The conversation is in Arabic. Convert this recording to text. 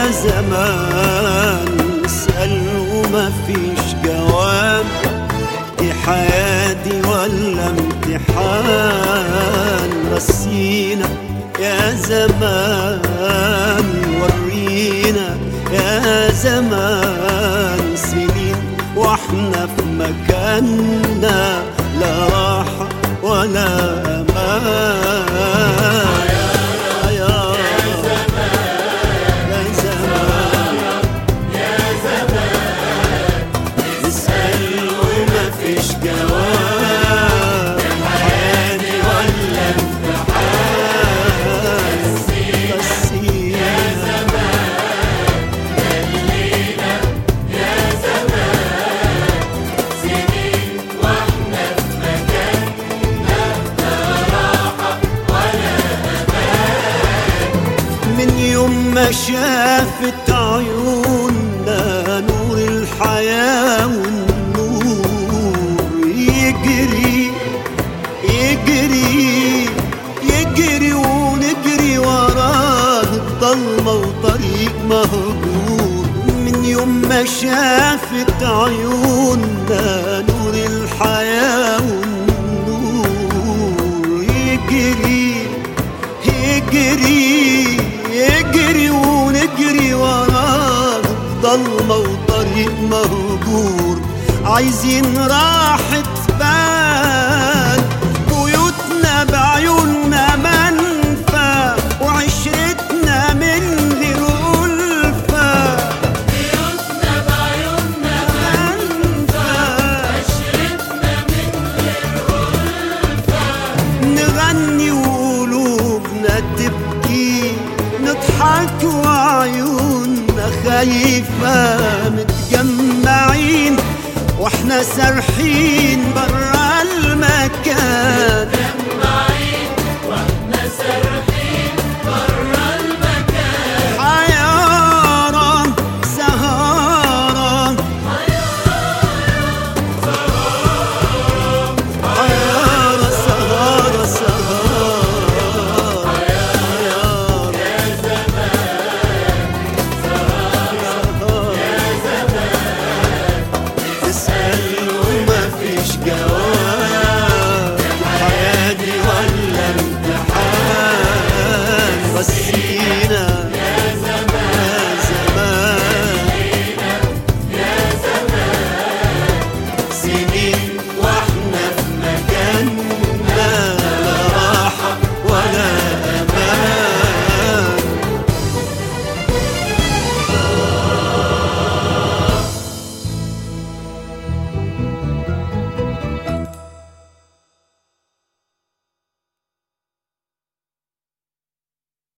زمان نسأل وما فيش جواب، دي حياتي ولا امتحان؟ رسينا يا زمان، ورينا يا زمان، سنين واحنا في مكاننا، لا راحة ولا أمان. ما شافت عيوننا نور الحياة والنور، يجري يجري يجري ونجري وراه الضلمة وطريق مهجور. من يوم ما شافت عيوننا نور الحياة والنور، يجري يجري يجري ونجري وراه ضلمة وطريق مهجور. عايزين راحة بال، بيوتنا بعيوننا منفى، وعشرتنا من غير ألفة. بيوتنا بعيوننا منفى، وعشرتنا من غير ألفة. نغني وقلوبنا تبكي، نضحك وعيوننا خايفة، متجمعين واحنا سارحين برا المكان، متجمعين واحنا سارحين